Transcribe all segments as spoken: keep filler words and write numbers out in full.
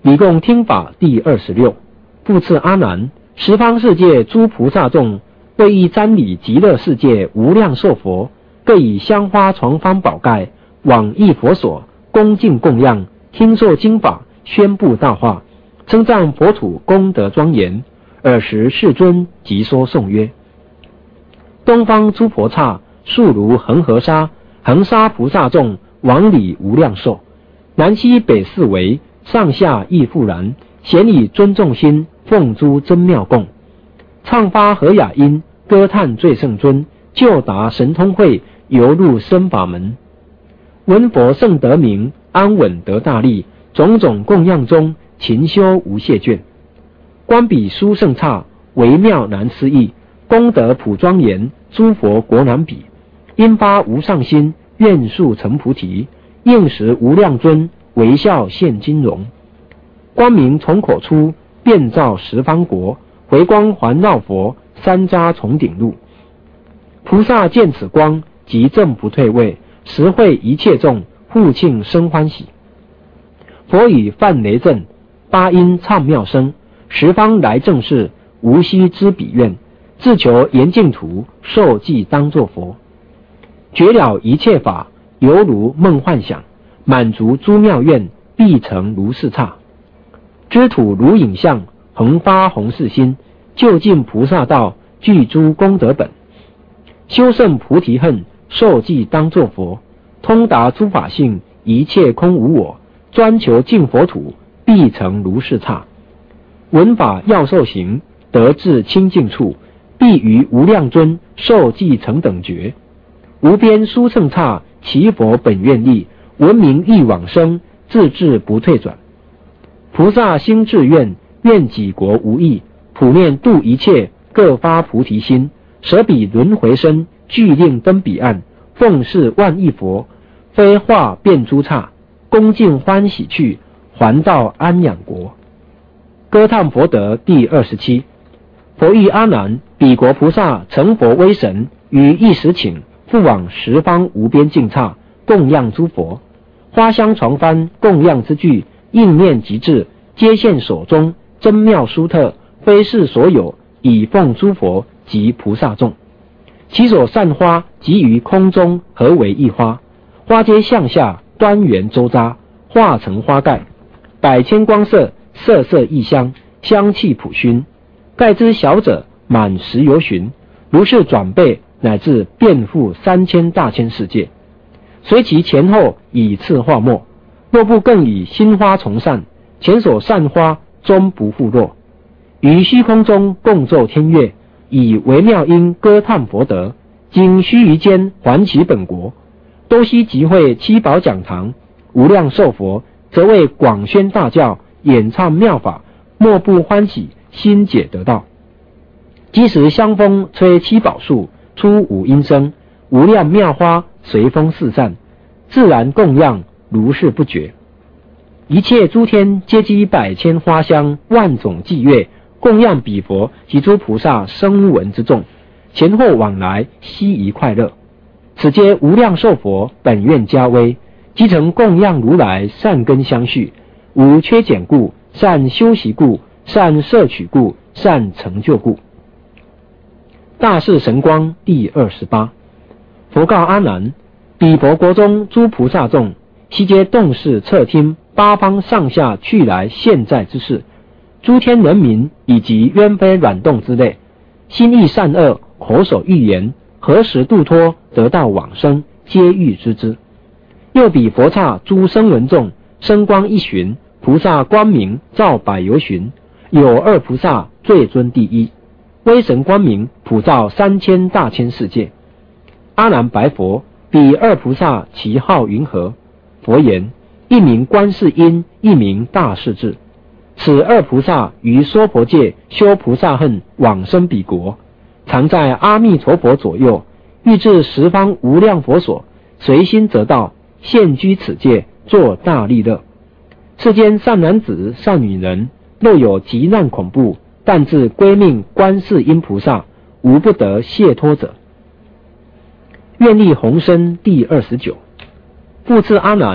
礼供听法第二十六。复次阿难，十方世界诸菩萨众，为以瞻礼极乐世界无量寿佛，各以香花床方宝盖，往诣佛所，恭敬供养，听受经法，宣布大话，称赞佛土功德庄严。尔时世尊即说颂曰：东方诸佛刹，数如恒河沙，恒沙菩萨众，往礼无量寿。南西北四围，上下亦复然，咸以尊重心，奉诸真妙供，唱发和雅音，歌叹最胜尊，就达神通会，游入深法门。闻佛圣德名，安稳得大利，种种供养中，勤修无懈倦。观彼殊胜刹，微妙难思议，功德普庄严，诸佛国难比。因发无上心，愿速成菩提，应时无量尊，微笑现金容。光明从口出，遍照十方国，回光环绕佛，三匝从顶入。菩萨见此光，即正不退位，实会一切众，互庆生欢喜。佛语梵雷震，八音唱妙声，十方来正事，无悉知彼愿，自求严净土，受记当作佛。绝了一切法，犹如梦幻想，满足诸妙愿，必成如是刹。知土如影像，恒发弘誓心，就近菩萨道，具诸功德本。修胜菩提恨，受记当作佛，通达诸法性，一切空无我，专求净佛土，必成如是刹。闻法要受行，得至清净处，必于无量尊，受记成等觉。无边殊胜刹，其佛本愿力，闻名欲往生，自至不退转。菩萨心志愿，愿己国无益，普念度一切，各发菩提心，舍彼轮回身，具令登彼岸，奉事万亿佛，非化变诸刹，恭敬欢喜去，还到安养国。歌叹佛德第二十七。佛欲阿难，彼国菩萨成佛威神，于一时请，复往十方无边净刹，供养诸佛。花香床幡供养之具，应念即至，皆现手中，真妙殊特，非是所有，以奉诸佛及菩萨众。其所散花，即于空中合为一花，花皆向下端圆周匝，化成花盖，百千光色，色色异香，香气普熏。盖之小者满十由旬，如是转倍，乃至遍覆三千大千世界。随其前后以次化末，若不更以新花重散，前所散花终不复落。于虚空中共奏天乐，以微妙音歌叹佛德，经须臾间还其本国。都悉集会七宝讲堂，无量寿佛则为广宣大教，演唱妙法，莫不欢喜，心解得道。即时香风吹七宝树，出五音声，无量妙花随风四散，自然供养，如是不绝。一切诸天皆积百千花香，万种伎乐，供养彼佛及诸菩萨声闻之众，前后往来，悉宜快乐。此皆无量寿佛本愿加威，即成供养如来善根相续，无缺减故，善修习故，善摄取故，善成就故。大士神光第二十八。佛告阿难，彼佛国中诸菩萨众，悉皆动视侧听八方上下去来现在之事，诸天人民以及冤非软动之类，心意善恶，口手欲言，何时度脱得到往生，皆欲知之。又彼佛刹诸声闻众，声光一旬，菩萨光明照百由旬，有二菩萨最尊第一，威神光明普照三千大千世界。阿难白佛，彼二菩萨其号云何？佛言：一名观世音，一名大势至。此二菩萨于娑婆界修菩萨恨，往生彼国，常在阿弥陀佛左右，欲至十方无量佛所，随心得道，现居此界，作大利乐。世间善男子善女人，若有急难恐怖，但自归命观世音菩萨，无不得解脱者。愿力宏深第二十九。复次阿难，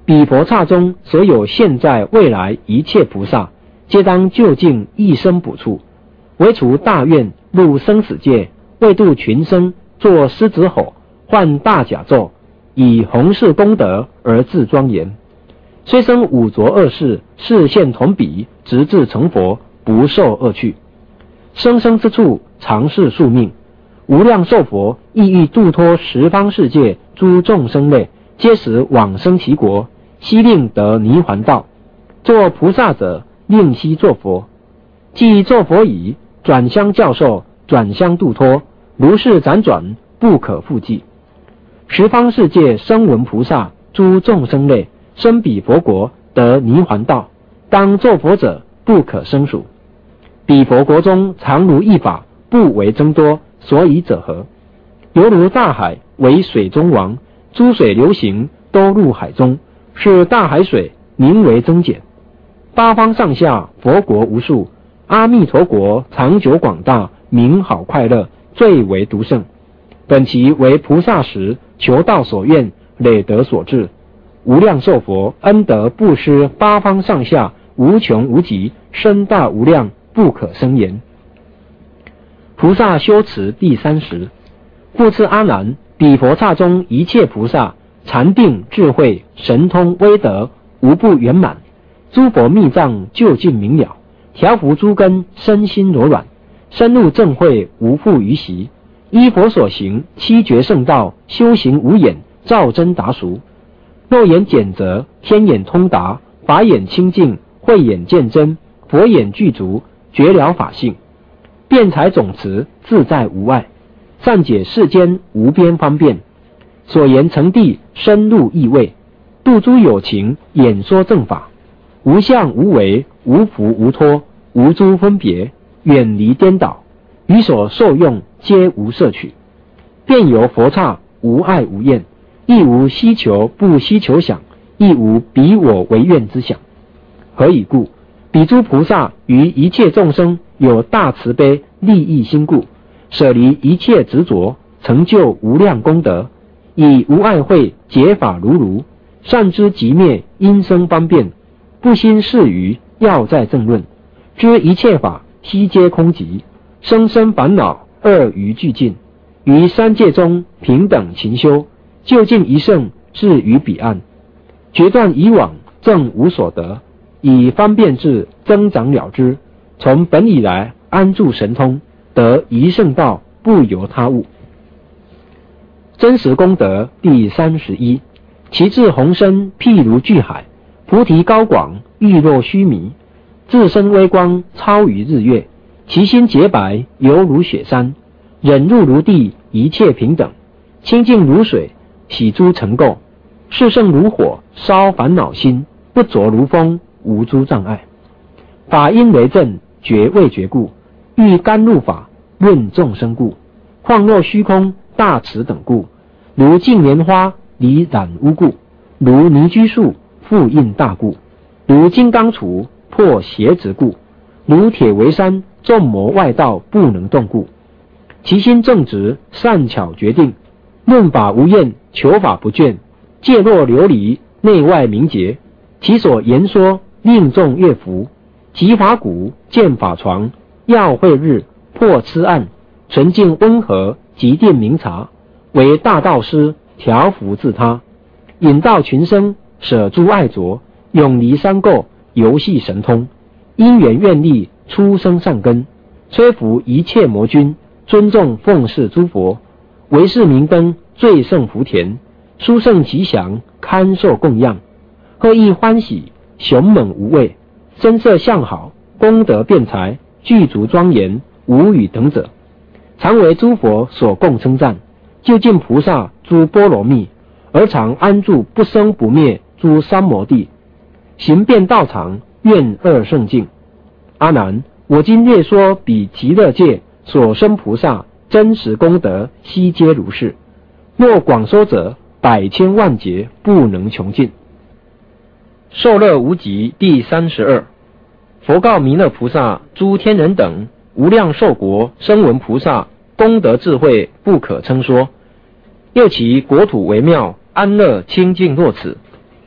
彼佛刹中所有现在未来一切菩萨，皆当就近一生补处，唯除大愿入生死界，为度群生，作狮子吼，换大甲咒，以弘誓功德而自庄严。虽生五浊恶世，视现同彼，直至成佛，不受恶趣。生生之处，常是宿命。无量寿佛亦欲度脱十方世界诸众生类，皆使往生其国，悉令得泥还道。作菩萨者，令悉作佛。既作佛已，转相教授，转相度脱，如是辗转，不可复计。十方世界声闻菩萨诸众生类，生彼佛国，得泥还道，当作佛者不可胜数。彼佛国中常如一法，不为增多，所以者何？犹如大海为水中王，诸水流行，都入海中，是大海水名为增减。八方上下佛国无数，阿弥陀国长久广大，名好快乐，最为独胜。本其为菩萨时，求道所愿，累德所致。无量寿佛恩德布施八方上下，无穷无极，深大无量，不可胜言。菩萨修持第三十。复次阿难，彼佛刹中一切菩萨，禅定智慧神通威德，无不圆满。诸佛密藏究竟明了，调伏诸根，身心柔软，深入正慧，无复于习。依佛所行，七绝圣道，修行无眼，照真达熟。肉眼简则，天眼通达，法眼清净，慧眼见真，佛眼具足，觉了法性。辩才总持，自在无碍，善解世间无边方便。所言成谛，深入意味，度诸有情，演说正法。无相无为，无福无脱，无诸分别，远离颠倒，于所受用皆无摄取。便由佛刹，无爱无厌，亦无希求不希求想，亦无彼我为愿之想。何以故？彼诸菩萨于一切众生有大慈悲利益心故，舍离一切执着，成就无量功德，以无爱慧解法如如，善知即灭，因生方便，不心事于要在正论，知一切法悉皆空寂，生生烦恼二于俱尽，于三界中平等勤修，就近一圣，至于彼岸，决断以往正无所得，以方便智增长了之，从本以来安住神通，得一圣道，不由他物。真实功德第三十一。其智宏深，譬如巨海，菩提高广，欲若须弥，自身微光，超于日月，其心洁白，犹如雪山，忍辱如地，一切平等，清净如水，洗诸尘垢，炽盛如火，烧烦恼心，不着如风，无诸障碍。法因为正，觉未觉故，欲甘露法，论众生故，况若虚空，大慈等故，如净莲花，离染污故，如泥居树，复印大故，如金刚杵，破邪执故，如铁围山，众魔外道不能动故。其心正直，善巧决定，论法无厌，求法不倦，戒若琉璃，内外明洁，其所言说，令众悦服。集法鼓，见法床，耀慧日，破痴暗，纯净温和，极定明察，为大道师，调伏自他，引导群生，舍诸爱着，永离三垢，游戏神通，因缘愿力，出生善根，摧伏一切魔君，尊重奉事诸佛，为是明灯，最胜福田，殊胜吉祥，堪受供养，贺意欢喜，雄猛无畏，身色相好，功德辩才，具足庄严，无与等者，常为诸佛所共称赞，究竟菩萨诸波罗蜜，而常安住不生不灭诸三摩地，行遍道场，愿二圣境。阿难，我今略说彼极乐界所生菩萨真实功德，悉皆如是。若广说者，百千万劫不能穷尽。受乐无极第三十二。佛告弥勒菩萨：诸天人等无量寿国声闻菩萨功德智慧不可称说，又其国土为妙，安乐清净若此。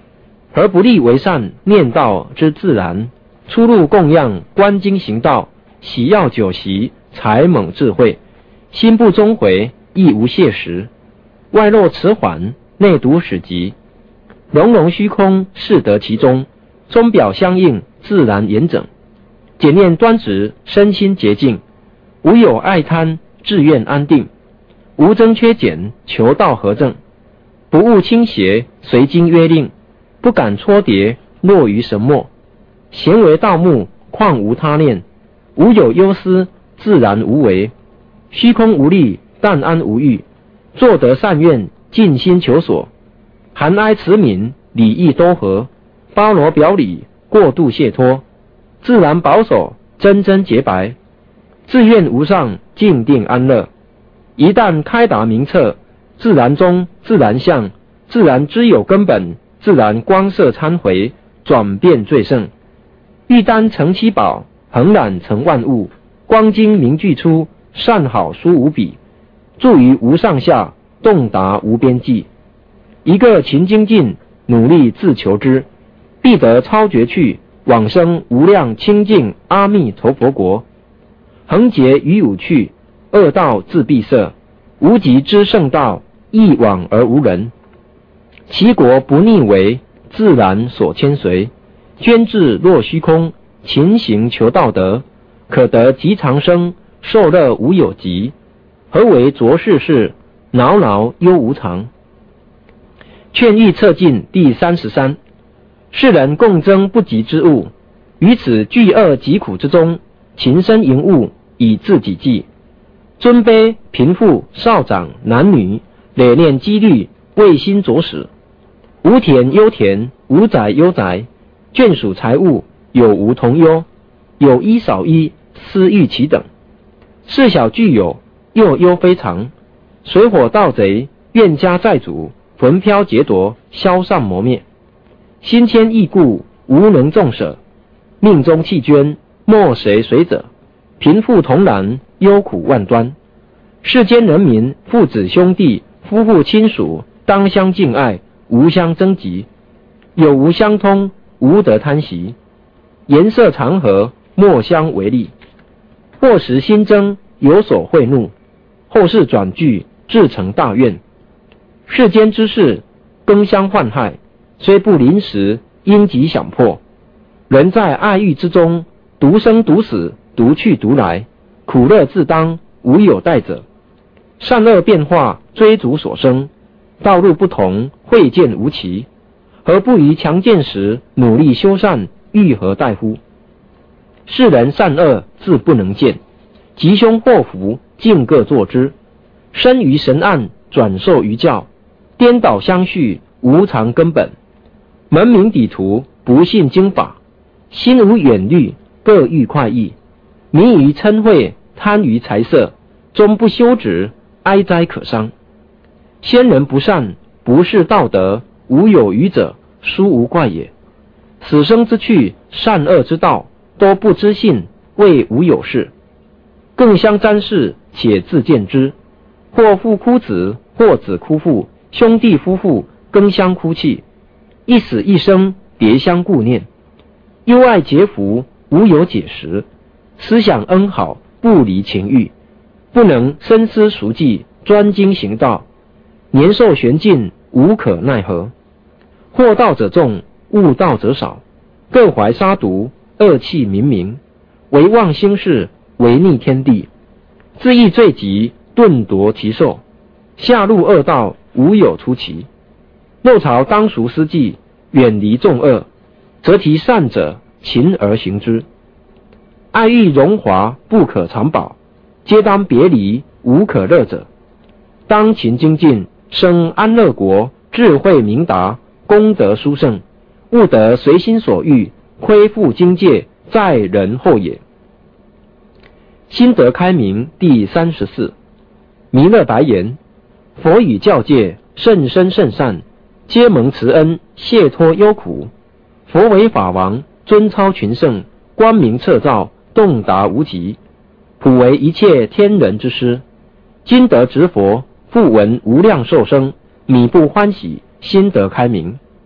何不立为善，念道之自然？出入供养，观经行道，喜药酒席，才猛智慧，心不终回，亦无懈时。外露迟缓，内独始极。融融虚空，适得其中，中表相应，自然严整。检念端直，身心洁净，无有爱贪，志愿安定，无增缺减，求道合正。不误倾斜，随经约令，不敢搓叠，落于神默。闲为道目，况无他念，无有忧思，自然无为。虚空无力，但安无欲，作得善愿，尽心求索。含哀慈悯，礼义都合，包罗表里，过度解脱，自然保守，真真洁白，自愿无上，静定安乐。一旦开达明彻，自然中，自然相，自然知有根本，自然光色参回，转变最胜。玉丹成七宝，恒染成万物，光晶凝聚出，善好殊无比，住于无上下，洞达无边际。一个勤精进，努力自求之，必得超绝去，往生无量清净阿弥陀佛国。恒劫于五趣，恶道自闭塞，无极之圣道，一往而无人。其国不逆为，自然所牵随。捐智若虚空，勤行求道德，可得极长生，受乐无有极。何为浊世事，挠挠忧无常。劝喻策进第三十三。世人共争不及之物，于此巨恶疾苦之中，勤身营务，以自己济。尊卑贫富少长男女，累练机虑，为心着使。无田忧田，无宅忧宅，眷属财物，有无同忧，有一少一，私欲其等。事小具有，又忧非常。水火盗贼，怨家债主，焚飘劫夺，消散磨灭。心牵意故，无能纵舍。命中弃捐，莫谁随者。贫富同然，忧苦万端。世间人民，父子兄弟，夫妇亲属，当相敬爱，无相争嫉。有无相通，无得贪习。颜色常和，莫相为利。或时心争，有所贿怒，后世转句，至成大怨。世间之事，更相患害，虽不临时，应即想破。人在爱欲之中，独生独死，独去独来，苦乐自当，无有代者。善恶变化，追逐所生，道路不同，慧见无期。何不于强健时，努力修善，欲何待乎？世人善恶，自不能见，吉凶祸福，尽各作之。生于神案，转受于教，颠倒相续，无常根本。门明底图，不信经法，心无远虑，各欲快意。迷于嗔恚，贪于财色，终不修止，哀哉可伤。先人不善，不是道德，无有余者，殊无怪也。死生之趣，善恶之道，都不知信，谓无有事。更相沾视，且自见之。或父哭子，或子哭父，兄弟夫妇更相哭泣，一死一生，别相顾念。忧爱结福，无有解时。思想恩好，不离情欲，不能深思熟计，专精行道。年寿玄尽，无可奈何。惑道者众，悟道者少，各怀杀毒，恶气冥冥，唯忘心事，违逆天地，自意罪极，顿夺其寿。下入恶道，无有出期。若朝当熟思计，远离众恶，则其善者勤而行之。爱欲荣华，不可长保，皆当别离，无可乐者。当勤精进，生安乐国，智慧明达，功德殊胜，悟得随心所欲，恢复境界，在人后也。心得开明第三十四。弥勒白言：佛与教界甚深甚善，皆蒙慈恩，解脱忧苦。佛为法王，尊超群圣，光明彻照，洞达无极，普为一切天人之师。今得执佛，复闻无量寿生，米不欢喜，心得开明。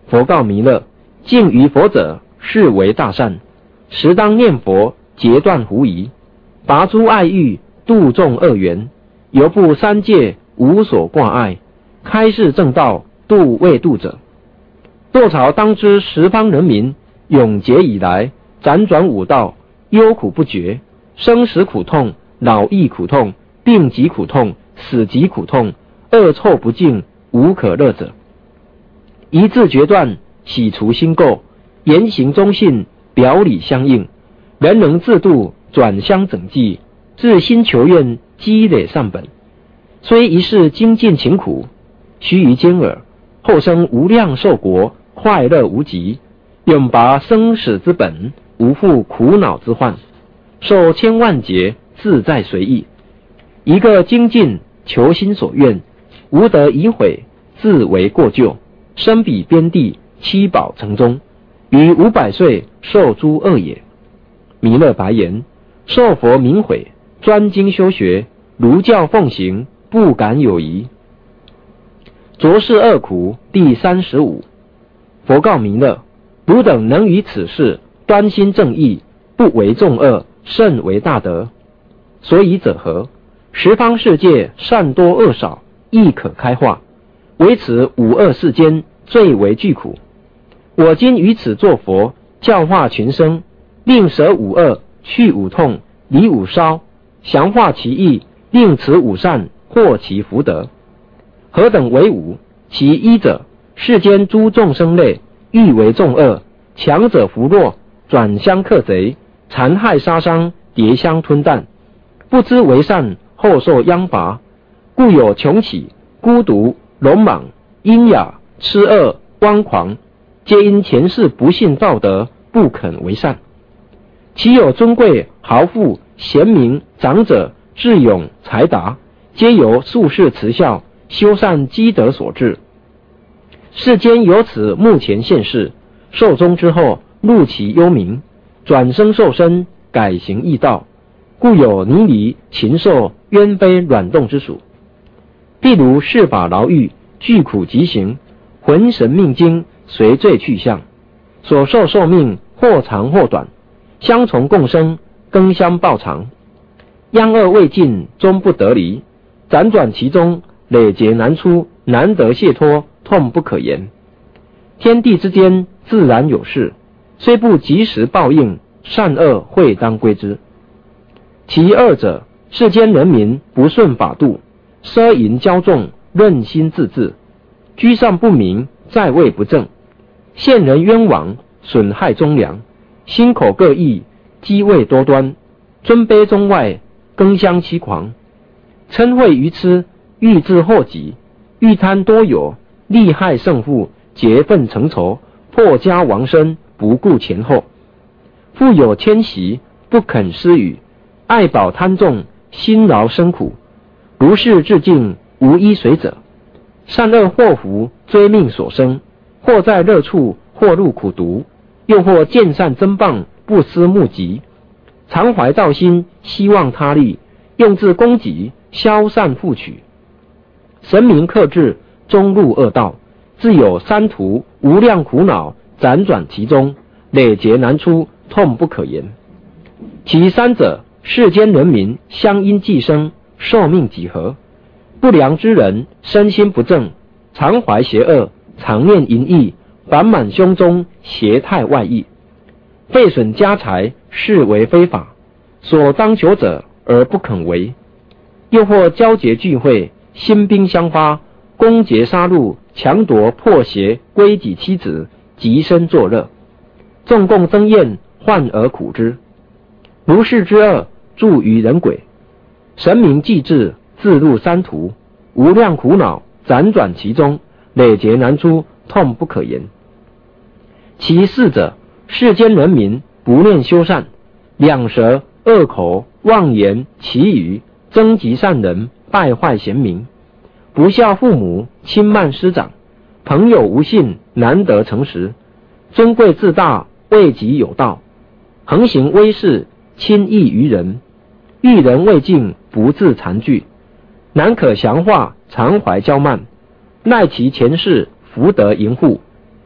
佛告弥勒：敬于佛者，是为大善，时当念佛，截断狐疑，拔诸爱欲，度众恶缘，犹不三界，无所挂碍，开示正道，度未度者。堕朝当知十方人民，永劫以来，辗转五道，忧苦不绝，生死苦痛，老易苦痛，病疾苦痛，死疾苦痛，恶臭不净，无可乐者。一字决断，洗除心垢，言行忠信，表里相应，人能自度，转相整济，自心求愿，积累善本。虽一世精进勤苦，须臾间耳，后生无量寿国，快乐无极，永拔生死之本，无负苦恼之患，受千万劫，自在随意。一个精进，求心所愿，无得已悔，自为过咎，身彼边地，七宝城中，于五百岁受诸恶也。弥勒白言：受佛明悔，专精修学，儒教奉行，不敢有疑。浊世恶苦第三十五。佛告弥勒：汝等能于此事端心正义，不为众恶，甚为大德。所以者何？十方世界善多恶少，亦可开化，唯此五恶世间最为巨苦。我今于此作佛，教化群生，令舍五恶，去五痛，离五烧，详化其意，令此五善获其福德。何等为五？其一者，世间诸众生类，欲为众恶，强者扶弱，转相克贼，残害杀伤，迭相吞啖，不知为善，后受殃罚，故有穷起、孤独、鲁莽、阴哑、痴恶、汪狂，皆因前世不信道德，不肯为善。其有尊贵、豪富、贤明、长者、智勇、才达，皆由术士慈孝、修善积德所致。世间由此目前现世，寿终之后，入其幽冥，转生受身，改行异道，故有泥犁、禽兽、冤非、卵动之属。譬如世法牢狱，具苦极刑，魂神命精，随罪去向，所受寿命或长或短，相从共生，更相报偿，殃恶未尽，终不得离，辗转其中，累劫难出，难得解脱，痛不可言。天地之间自然有事，虽不及时报应，善恶会当归之。其二者，世间人民不顺法度，奢淫骄纵，任心自治，居上不明，在位不正，陷人冤枉，损害忠良，心口各异，机位多端，尊卑中外，更相欺狂，嗔恚愚痴，欲自祸己，欲贪多有，利害胜负，结愤成仇，破家亡身，不顾前后，富有迁徙，不肯施予，爱宝贪重，辛劳生苦，如是至尽，无依随者。善恶祸福，追命所生，或在乐处，或入苦毒，又或见善增谤，不思目疾，常怀道心，希望他利，用自攻击，消散复取，神明克制，终入恶道，自有三途无量苦恼，辗转其中，累劫难出，痛不可言。其三者，世间人民相因寄生，寿命几何，不良之人，身心不正，常怀邪恶，常念淫逸，烦满胸中，邪态外溢，废损家财，视为非法，所当求者而不肯为，又或交结聚会，新兵相发，攻劫杀戮，强夺破邪，归己妻子，极身作乐，众共争厌，患而苦之。如是之恶，著于人鬼，神明既至，自入三途，无量苦恼，辗转其中，累劫难出，痛不可言。其四者，世间人民不念修善，两舌、恶口、妄言、绮语，争极善人，败坏贤明，不孝父母，轻慢师长，朋友无信，难得诚实，尊贵自大，位极有道，横行威势，轻易于人，遇人未敬，不自惭惧，难可降化，常怀骄慢，赖其前世，福德盈护，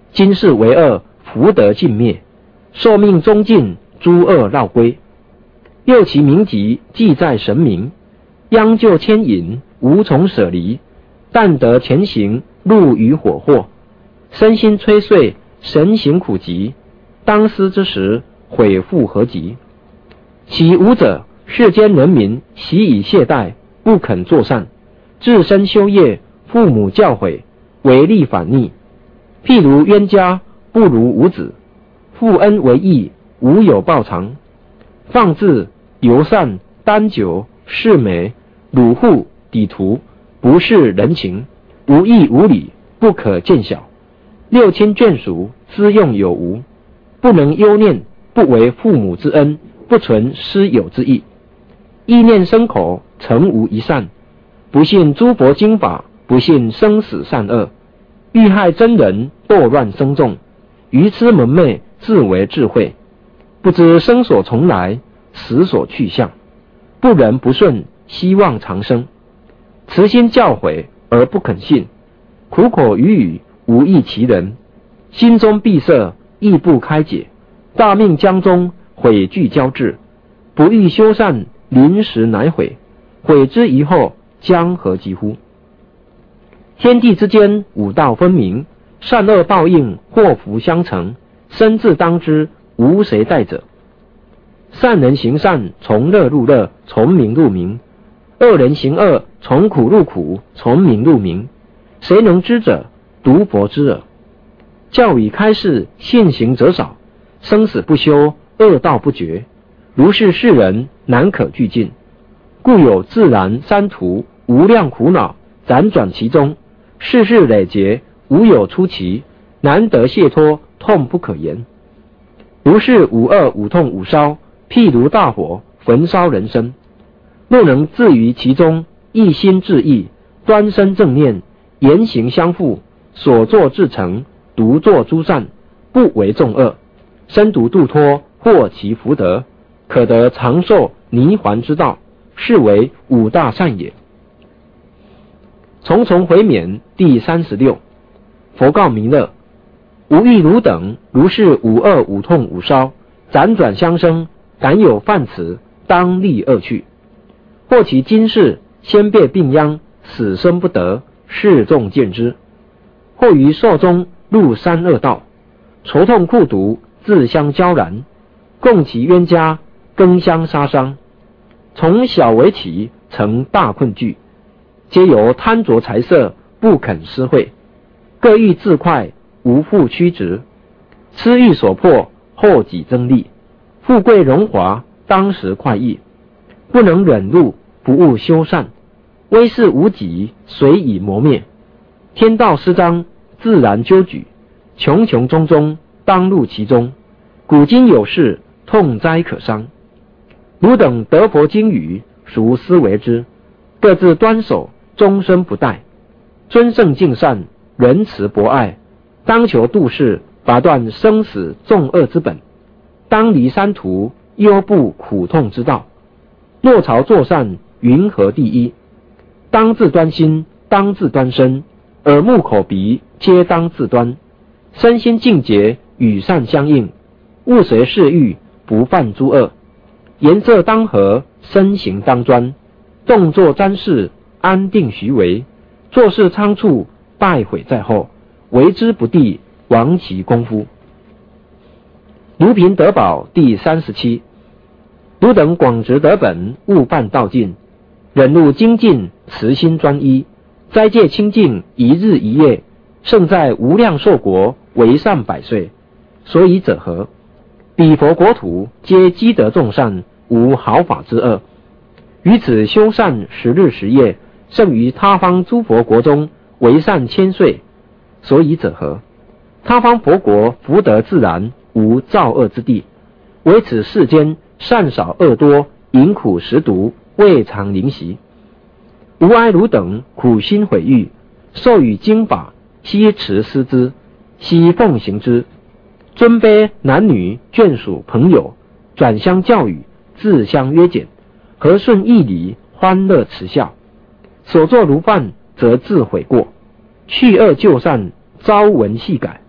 今世为恶，福德尽灭，寿命终尽，诸恶绕归。又其名籍记在神明，央就牵引，无从舍离。但得前行，路于火祸，身心摧碎，神行苦疾。当思之时，悔复何及？其无者，世间人民习以懈怠，不肯作善，自身修业，父母教诲，违逆反逆。譬如冤家，不如无子；负恩为义，无有报偿。放置、尤善、耽久、视美、辱户、抵图，不是人情，无义无理，不可见小。六亲眷属，资用有无，不能忧念，不为父母之恩，不存师友之意。意念生口，诚无一善。不信诸佛经法，不信生死善恶，欲害真人，堕乱生众，愚痴蒙昧，自为智慧，不知生所从来，死所去向，不仁不顺，希望长生。慈心教诲而不肯信，苦口语语，无益其人。心中闭塞，意不开解，大命将终，悔惧交至。不欲修善，临时乃悔，悔之以后，将何及乎？天地之间，五道分明，善恶报应，祸福相承，生自当之，无谁代者。善人行善，从乐入乐，从明入明；恶人行恶，从苦入苦，从明入明。谁能知者？独佛知耳。教以开示，现行者少，生死不休，恶道不绝。如是世人，难可俱尽。故有自然三途，无量苦恼，辗转其中，世事累劫，无有出期，难得解脱，痛不可言。如是五恶五痛五烧，譬如大火，焚烧人生。若能自于其中，一心致意，端身正念，言行相符，所作至诚，独作诸善，不为众恶，身独度脱，获其福德，可得长寿泥还之道，是为五大善也。重重回免第三十六。佛告弥勒：无欲汝等，如是五恶五痛五烧，辗转相生，敢有犯此，当立恶趣。或其今世先别病殃，死生不得，示众见之；或于寿中入三恶道，愁痛苦毒，自相交燃，共其冤家，更相杀伤。从小为起，成大困惧，皆由贪着财色，不肯施惠，各欲自快，无复屈直。痴欲所迫，后己增利，富贵荣华，当时快意，不能忍辱，不务修善，威势无己，随以磨灭。天道失章，自然纠举，穷穷中中，当入其中。古今有事，痛哉可伤。汝等得佛经语，孰思为之？各自端守，终身不怠，尊圣敬善，仁慈博爱，当求度世，拔断生死众恶之本，当离三途，忧怖苦痛之道。若朝作善，云何第一？当自端心，当自端身，耳目口鼻皆当自端，身心净洁，与善相应，勿随世欲，不犯诸恶。言色当和，身形当专，动作瞻视，安定徐为。做事仓促，败毁在后，为之不第，亡其功夫。如贫得宝第三十七。汝等广执得本，勿犯道尽，忍辱精进，慈心专一，斋戒清净，一日一夜，胜在无量寿国，为善百岁。所以者何？彼佛国土，皆积德众善，无毫发之恶。于此修善十日十夜，胜于他方诸佛国中，为善千岁。所以者何？他方佛国福德自然，无造恶之地。唯此世间善少恶多，淫苦食毒，未尝灵习。吾哀汝等苦心毁誉，授予经法，悉持思之，悉奉行之。尊卑男女眷属朋友，转相教育，自相约检，和顺义理，欢乐慈笑。所作如犯，则自悔过，去恶就善，朝闻细改。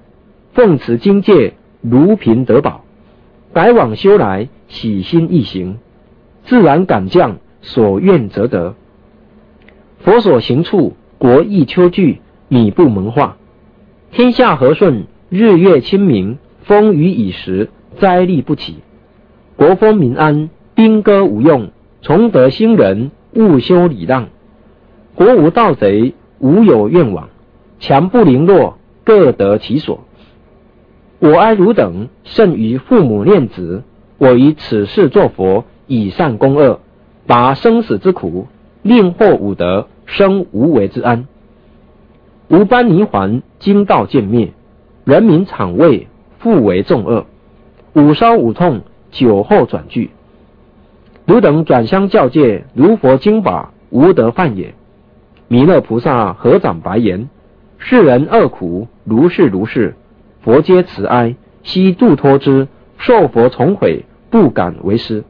奉持经戒，如贫得宝，改往修来，喜心易行，自然感降，所愿则得。佛所行处，国益秋具，米不蒙化，天下和顺，日月清明，风雨已时，灾厉不起，国风民安，兵戈无用，崇德兴仁，务修礼让，国无盗贼，无有怨枉，强不凌弱，各得其所。我哀汝等，甚于父母念子，我于此世作佛，以善攻恶，拔生死之苦，令获五德，生无为之安。吾般泥环，经道渐灭，人民场位，复为众恶，五烧五痛，酒后转句。汝等转相教戒，如佛经法，无得犯也。弥勒菩萨合掌白言：世人恶苦，如是如是，佛皆慈哀，悉度脱之，受佛重毁，不敢为师。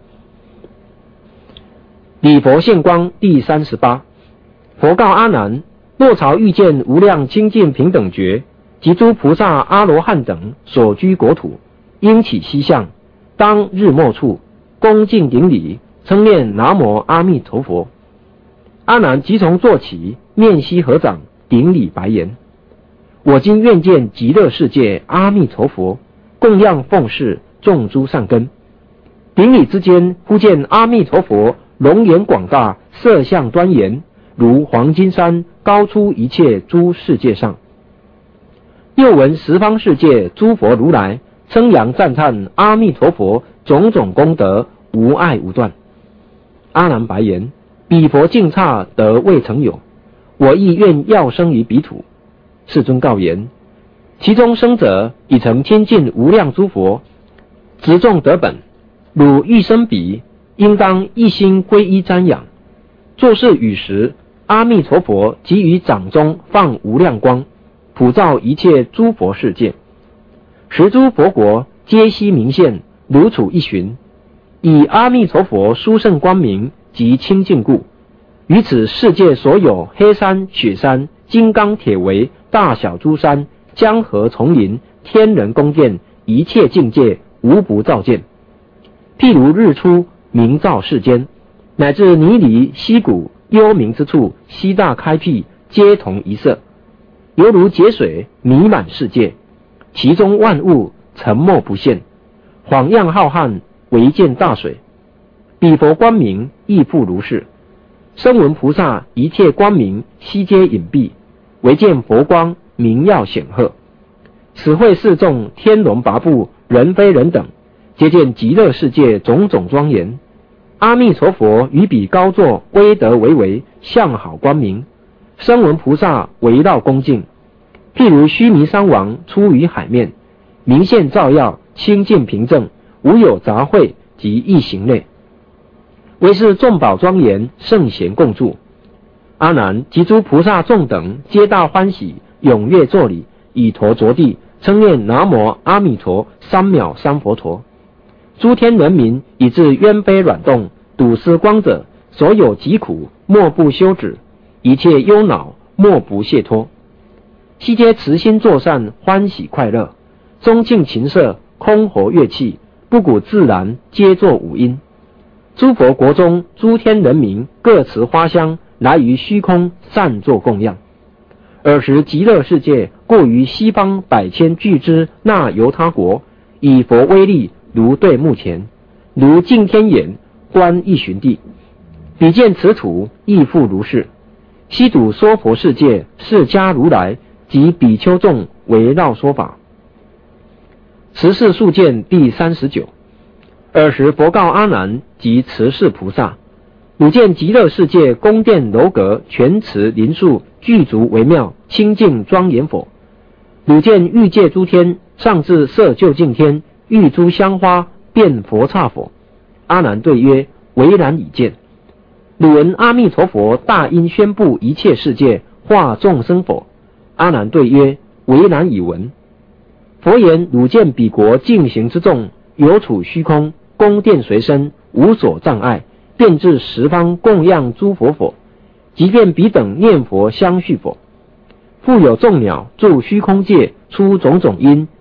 礼佛现光第三十八。佛告阿难：若朝遇见无量清净平等觉，及诸菩萨阿罗汉等所居国土，应起西向，当日末处，恭敬顶礼，称念南无阿弥陀佛。阿难即从坐起，面悉合掌，顶礼白言：我今愿见极乐世界阿弥陀佛，供养奉事，种诸善根。顶礼之间，忽见阿弥陀佛容颜广大，色相端严，如黄金山，高出一切诸世界上。又闻十方世界诸佛如来称扬赞叹阿弥陀佛种种功德，无碍无断。阿难白言：彼佛净刹得未曾有，我亦愿要生于彼土。世尊告言：其中生者已曾天尽无量诸佛，执众得本，汝欲生彼，应当一心皈依瞻仰。作是语时，阿弥陀佛即于掌中放无量光，普照一切诸佛世界，十诸佛国皆悉明现，如处一旬。以阿弥陀佛殊胜光明及清净故，于此世界所有黑山、雪山、金刚铁围、大小诸山、江河丛林、天人宫殿，一切境界无不照见。譬如日出，明照世间，乃至泥犁、溪谷、幽冥之处，悉大开辟，皆同一色，犹如劫水，弥满世界，其中万物沉没不现，晃漾浩瀚，唯见大水。彼佛光明亦复如是。声闻菩萨一切光明，悉皆隐蔽，唯见佛光明耀显赫。此会四众天龙八部，人非人等，皆见极乐世界种种庄严。阿弥陀佛于彼高坐，威德巍巍，相好光明。声闻菩萨围绕恭敬，譬如须弥山王出于海面，明现照耀，清净平正，无有杂秽及异形类，为是众宝庄严，圣贤共住。阿难及诸菩萨众等皆大欢喜，踊跃作礼，以头着地，称念南无阿弥陀三藐三佛陀。诸天人民以至冤悲软动，睹思光者，所有疾苦莫不休止，一切忧恼莫不解脱。悉皆慈心作善，欢喜快乐，中敬琴瑟，空活乐器，不古自然，皆作五音。诸佛国中诸天人民各持花香，来于虚空，善作供养。尔时极乐世界过于西方百千俱之那由他国，以佛威力如对目前，如镜天眼，观一旬地。比见此土亦复如是。悉睹说佛世界，释迦如来及比丘众围绕说法。持世数见第三十九。尔时佛告阿难及持世菩萨：汝见极乐世界宫殿楼阁，泉池林树，具足微妙，清净庄严否？汝见欲界诸天，上至色究竟天，玉珠香花，遍佛刹否？阿难对曰：唯然已见。汝闻阿弥陀佛大音宣布一切世界，化众生否？阿难对曰：唯然已闻。佛言：汝见彼国净行之众，有处虚空，宫殿随身，无所障碍，遍至十方供养诸佛否？即便彼等念佛相续否？复有众鸟住虚空界，出种种音，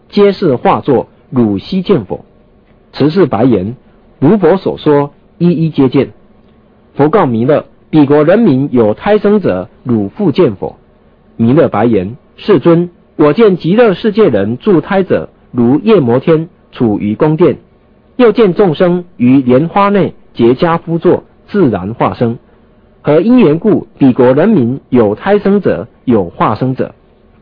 皆是化作，汝悉见否？慈氏白言：如佛所说，一一皆见。佛告弥勒：彼国人民有胎生者，汝复见否？弥勒白言：世尊，我见极乐世界人助胎者，如夜摩天处于宫殿，又见众生于莲花内结跏趺坐，自然化生。何因缘故，彼国人民有胎生者，有化生者？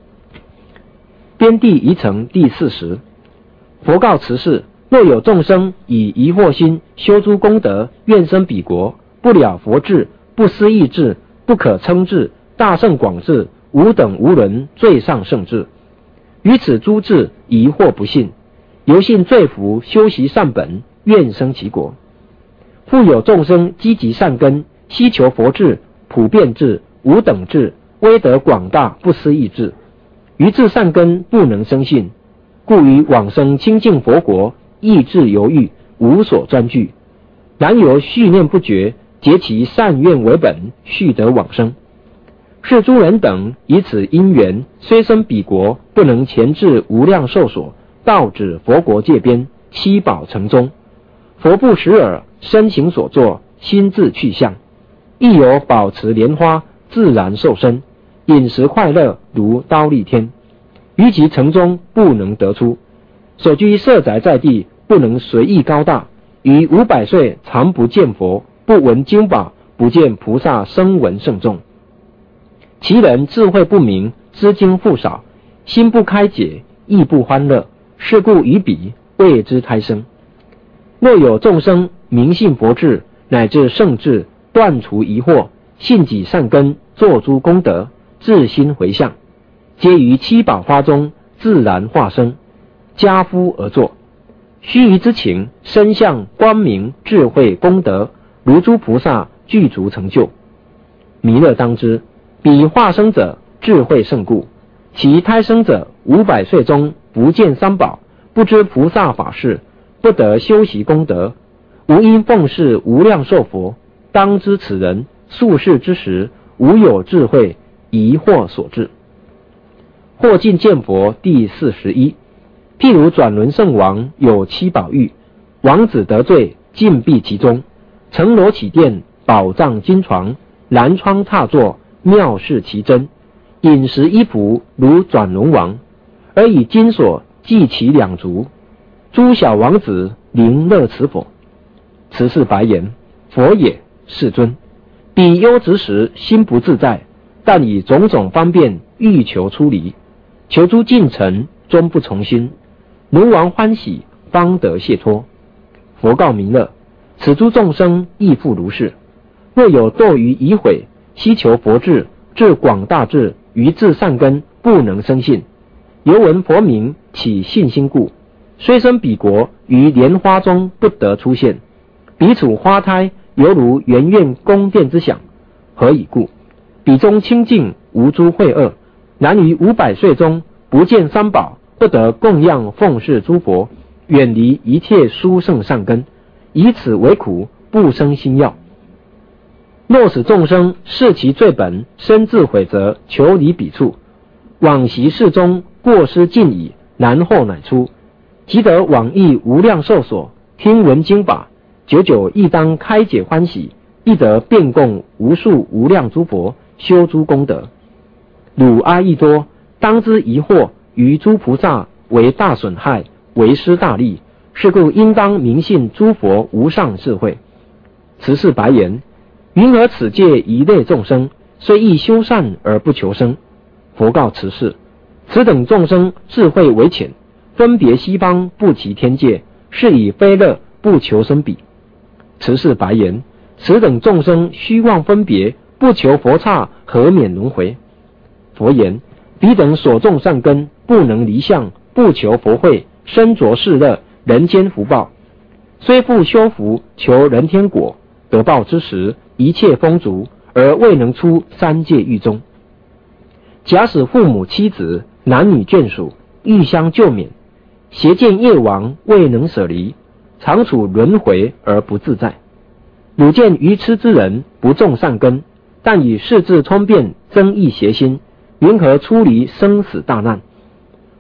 边地遗成第四十。佛告慈氏：若有众生以疑惑心修诸功德，愿生彼国，不了佛智，不思议智，不可称智，大圣广智，无等无伦，最上圣智。于此诸智疑惑不信，由信罪福，修习善本，愿生其国。复有众生积极善根，希求佛智、普遍智、无等智、威德广大不思议智，于智善根不能生信，故于往生清净佛国，意志犹豫，无所专具。然由续念不绝，结其善愿为本，续得往生。是诸人等以此因缘，虽生彼国，不能前至无量寿所，道指佛国界边，七宝城中。佛不识耳，身形所作，心自去向，亦有保持莲花，自然受身，饮食快乐，如刀立天。于其城中不能得出，所居舍宅在地，不能随意高大。于五百岁常不见佛，不闻经宝，不见菩萨声闻圣众。其人智慧不明，知经复少，心不开解，意不欢乐，是故于彼谓之胎生。若有众生明信佛智，乃至圣智，断除疑惑，信己善根，作诸功德，至心回向，皆于七宝花中自然化生，跏趺而坐。须臾之情，身相光明智慧功德，如诸菩萨具足成就。弥勒当知，彼化生者智慧胜故，其胎生者五百岁中不见三宝，不知菩萨法事，不得修习功德，无因奉事无量寿佛。当知此人宿世之时，无有智慧，疑惑所致。或尽见佛第四十一。譬如转轮圣王有七宝玉，王子得罪，禁闭其中，层罗起殿，宝藏金床，蓝窗踏座，妙事奇珍，饮食衣仆如转轮王，而以金锁系其两足。诸小王子临乐此否？慈氏白言：佛也，世尊。彼忧执时心不自在，但以种种方便欲求出离，求诸尽尘，终不从心。轮王欢喜，方得解脱。佛告弥勒：此诸众生亦复如是。若有堕于疑悔，希求佛智，至广大智，于智善根不能生信，犹闻佛名，起信心故，虽生彼国，于莲花中不得出现。彼处花胎，犹如圆苑宫殿之想。何以故？彼中清净，无诸秽恶，然于五百岁中不见三宝，不得供养奉事诸佛，远离一切殊胜善根，以此为苦，不生心要。若使众生视其罪本，深自悔责，求离彼处，往昔世中过失尽矣，然后乃出，即得往诣无量寿所，听闻经法，久久亦当开解欢喜，亦得遍供无数无量诸佛，修诸功德。汝阿逸多，当知疑惑于诸菩萨为大损害，为失大利，是故应当明信诸佛无上智慧。慈氏白言：云何此界一类众生，虽亦修善而不求生？佛告慈氏：此等众生智慧为浅，分别西方不齐天界，是以非乐不求生彼。慈氏白言：此等众生虚妄分别，不求佛刹，何免轮回？佛言：彼等所种善根，不能离相，不求佛慧，身着世乐，人间福报，虽复修福，求人天果，得报之时，一切丰足，而未能出三界狱中。假使父母妻子、男女眷属欲相救免，邪见业王未能舍离，常处轮回而不自在。汝见愚痴之人不种善根，但以世智聪辩增益邪心，云何出离生死大难？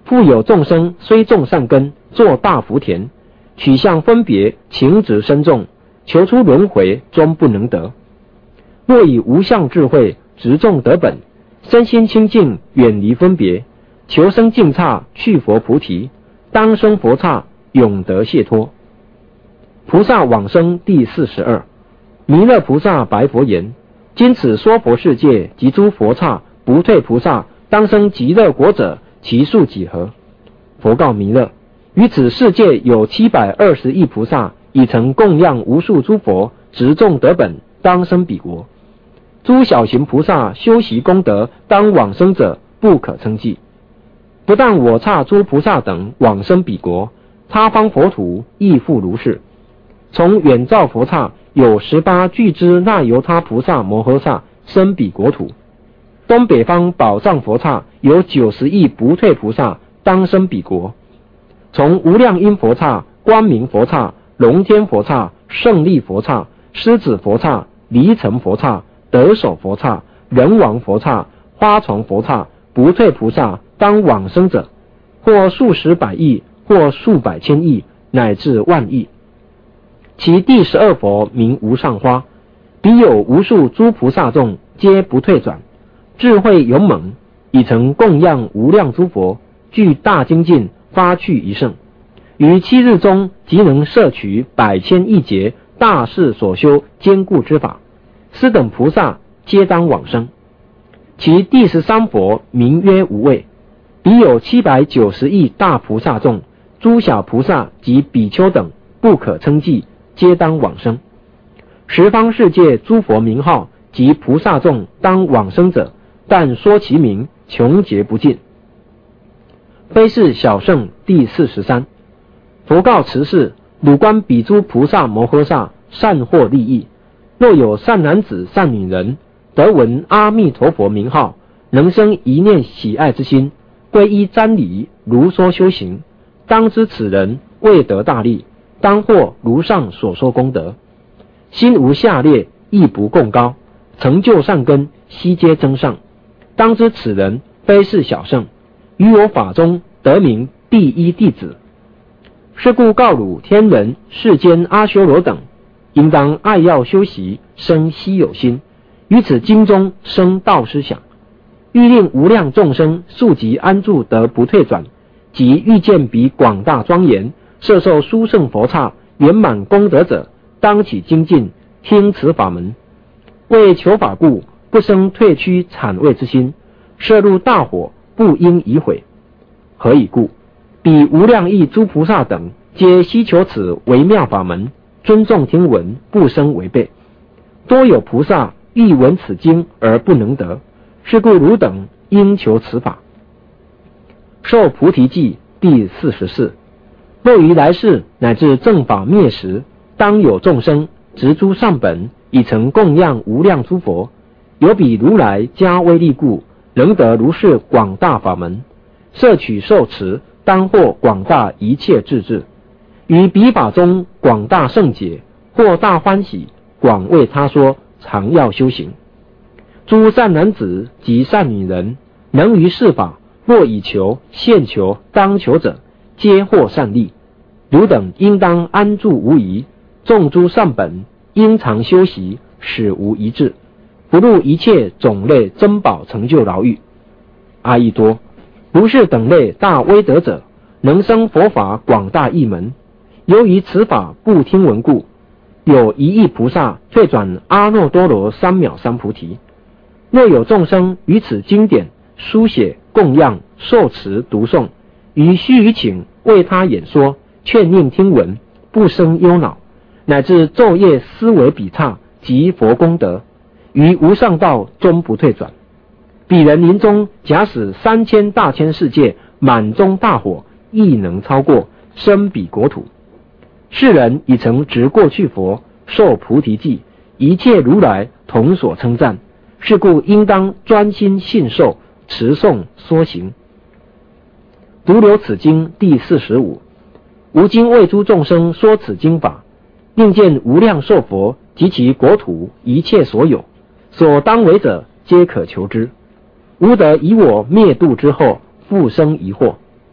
复有众生虽种善根，作大福田，取向分别，情执深重，求出轮回，终不能得。若以无相智慧直种得本，身心清净，远离分别，求生净刹，去佛菩提，当生佛刹，永得解脱。菩萨往生第四十二。弥勒菩萨白佛言：今此说佛世界及诸佛刹不退菩萨当生极乐国者，其数几何？佛告弥勒：于此世界有七百二十亿菩萨，已曾供养无数诸佛，直种得本，当生彼国。诸小行菩萨修习功德，当往生者不可称计。不但我刹诸菩萨等往生彼国，他方佛土亦复如是。从远照佛刹有十八具之那由他菩萨摩诃萨生彼国土。东北方宝藏佛刹有九十亿不退菩萨当生彼国。从无量音佛刹、光明佛刹、龙天佛刹、胜利佛刹、狮子佛刹、离尘佛刹、得手佛刹、人王佛刹、花床佛刹不退菩萨当往生者，或数十百亿，或数百千亿，乃至万亿。其第十二佛名无上花，彼有无数诸菩萨众，皆不退转，智慧勇猛，已曾供养无量诸佛，具大精进，发去一乘，于七日中即能摄取百千亿劫大士所修坚固之法，斯等菩萨皆当往生。其第十三佛名曰无畏，彼有七百九十亿大菩萨众，诸小菩萨及比丘等不可称计，皆当往生。十方世界诸佛名号及菩萨众当往生者，但说其名，穷劫不尽。非是小圣第四十三。佛告持世：汝观彼诸菩萨摩诃萨善获利益，若有善男子善女人，得闻阿弥陀佛名号，能生一念喜爱之心，皈依瞻礼，如说修行，当知此人未得大利，当获如上所说功德。心无下劣，亦不共高，成就善根，悉皆增上。当知此人非是小圣，于我法中得名第一弟子。是故告汝天人世间阿修罗等，应当爱要修习，生希有心，于此经中生道思想，欲令无量众生速即安住得不退转，即欲见彼广大庄严，摄受殊胜佛刹圆满功德者，当起精进，听此法门。为求法故，不生退屈谄畏之心，摄入大火，不应疑毁。何以故？彼无量亿诸菩萨等，皆希求此微妙法门，尊重听闻，不生违背。多有菩萨欲闻此经而不能得，是故汝等应求此法。受菩提记第四十四。若于来世乃至正法灭时，当有众生执诸上本，已曾供养无量诸佛，有彼如来加威力故，能得如是广大法门，摄取受持，当获广大一切智智，于彼法中广大圣解，获大欢喜，广为他说，常要修行。诸善男子及善女人，能于是法，若以求、现求、当求者，皆获善利。汝等应当安住无疑，种诸善本，应常修习，使无一滞，不入一切种类珍宝成就牢狱。阿逸多，如是等类大威德者，能生佛法广大义门，由于此法不听闻故，有一亿菩萨退转阿耨多罗三藐三菩提。若有众生于此经典书写供养受持读诵，于须臾请为他演说，劝令听闻，不生忧恼，乃至昼夜思维彼刹及佛功德，于无上道终不退转。彼人临终，假使三千大千世界满中大火，亦能超过，生彼国土。世人已曾值过去佛，受菩提记，一切如来同所称赞，是故应当专心信受，持诵说行。独留此经第四十五。吾今为诸众生说此经法，令见无量寿佛及其国土一切所有，所当为者，皆可求之。吾得以我灭度之后，复生疑惑。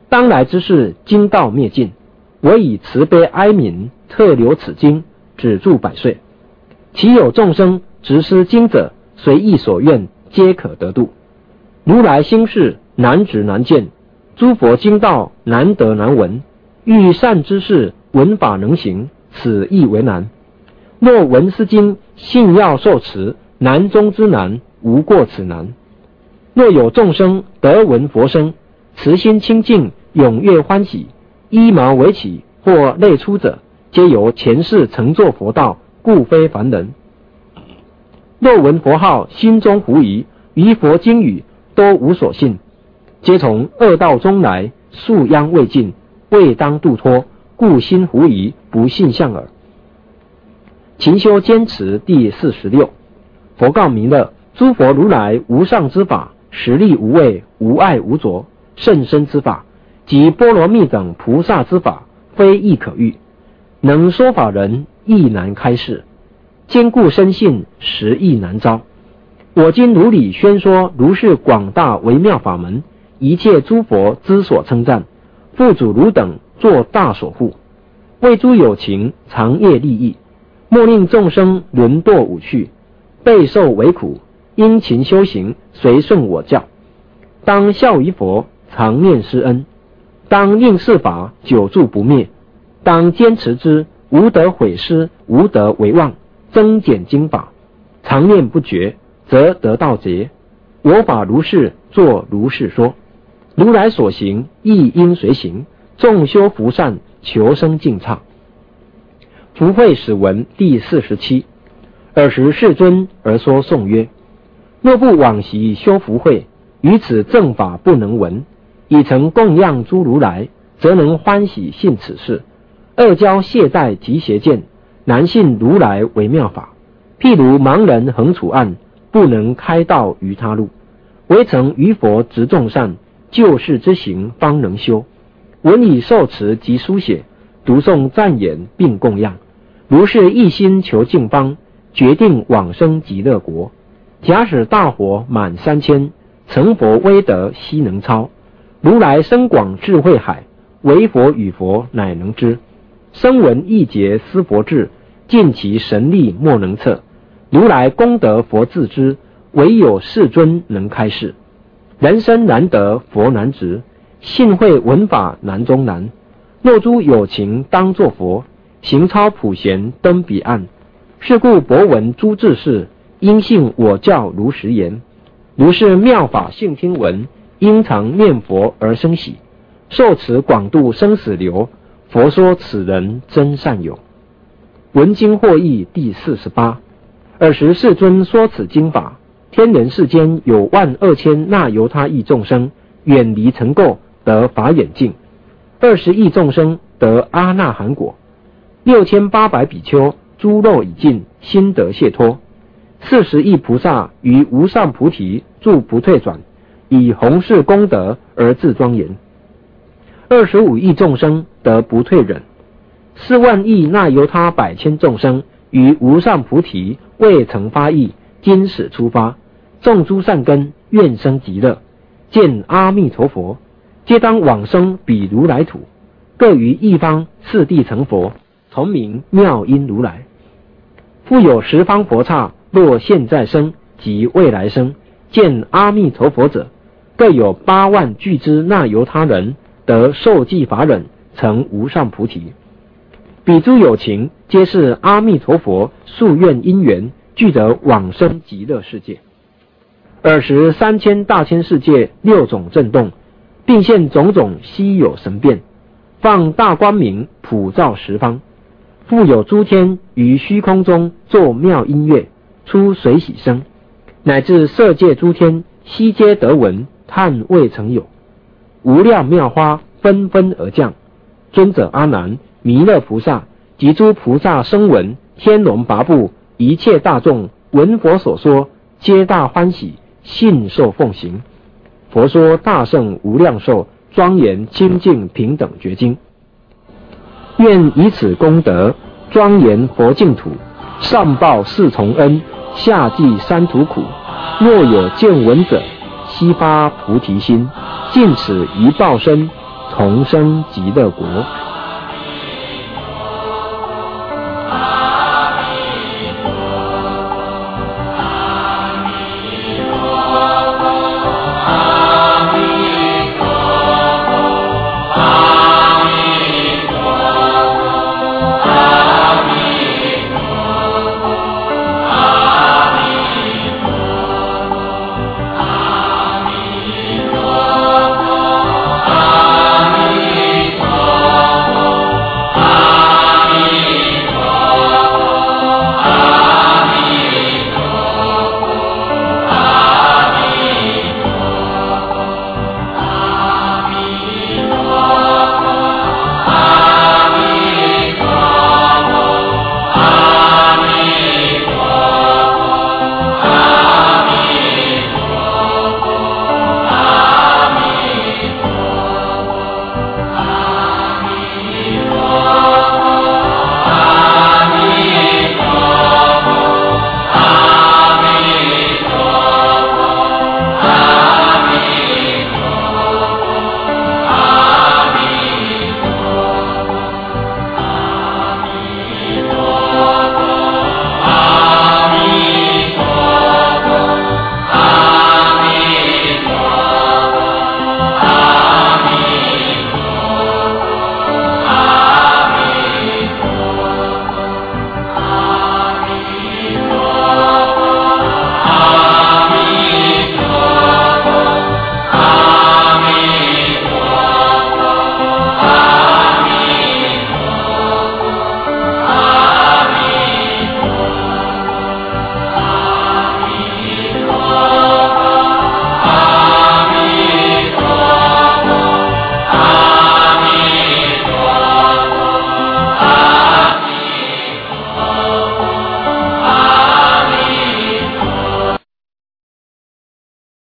当来之事经道灭尽，我以慈悲哀悯特留此经，止住百岁。其有众生执思经者，随意所愿，皆可得度。如来心事难执难见，诸佛经道难得难闻。欲善之事，闻法能行，此亦为难。若闻斯经，信要受持，难中之难，无过此难。若有众生得闻佛声，慈心清净，踊跃欢喜，衣毛为起或泪出者，皆由前世曾作佛道，故非凡人。若闻佛号，心中狐疑，于佛经语都无所信，皆从恶道中来，宿殃未尽，未当度脱，故心狐疑，不信相耳。勤修坚持第四十六。佛告弥勒：诸佛如来无上之法，实力无畏，无碍无着，甚深之法，及波罗蜜等菩萨之法，非易可喻，能说法人亦难开示，坚固深信，实亦难招。我今如理宣说如是广大微妙法门，一切诸佛之所称赞，父祖如等作大所护，为诸有情长夜利益，莫令众生沦堕五趣，备受为苦，殷勤修行，随顺我教。当效于佛，常念施恩，当应是法，久住不灭，当坚持之，无得毁失，无得为忘，增减经法，常念不绝，则得道劫。我法如是，作如是说。如来所行，亦应随行，众修福善，求生净刹。福慧始文第四十七。尔时世尊而说颂曰：若不往习修福慧，于此正法不能闻，已曾供养诸如来，则能欢喜信此事。恶交懈怠及邪见，难信如来为妙法。譬如盲人横处岸，不能开道于他路，唯曾于佛执众善，救世之行方能修。闻以受持及书写，读诵赞言并供养，如是一心求净方，决定往生极乐国。假使大火满三千，成佛威德悉能超。如来深广智慧海，唯佛与佛乃能知。声闻一劫思佛智，尽其神力莫能测。如来功德佛自知，唯有世尊能开示。人生难得佛难值，信会闻法难中难。若诸有情当作佛，行超普贤登彼岸。是故博闻诸智士，应信我教如实言。如是妙法性听闻，应常念佛而生喜。受持广度生死流，佛说此人真善友。闻经获益第四十八。尔时世尊说此经法，天人世间有万二千那由他亿众生，远离尘垢，得法眼净；二十亿众生得阿那含果；六千八百比丘诸漏已尽，心得解脱；四十亿菩萨于无上菩提住不退转，以弘誓功德而自庄严；二十五亿众生得不退忍；四万亿那由他百千众生于无上菩提未曾发意，今始出发，种诸善根，愿生极乐，见阿弥陀佛，皆当往生彼如来土，各于一方次第成佛，同名妙音如来。复有十方佛刹，若现在生及未来生，见阿弥陀佛者，各有八万俱之那由他人，得受记法忍，成无上菩提。彼诸有情，皆是阿弥陀佛夙愿因缘，具得往生极乐世界。尔时三千大千世界六种震动，并现种种稀有神变，放大光明，普照十方。复有诸天于虚空中作妙音乐，出随喜声，乃至色界诸天悉皆得闻，叹未曾有。无量妙花纷纷而降，尊者阿难、弥勒菩萨及诸菩萨声闻、天龙八部一切大众闻佛所说，皆大欢喜，信受奉行。佛说大圣无量寿，庄严清净平等觉经。愿以此功德，庄严佛净土，上报四重恩，下济三途苦。若有见闻者，悉发菩提心，尽此一报身， 同生极乐国。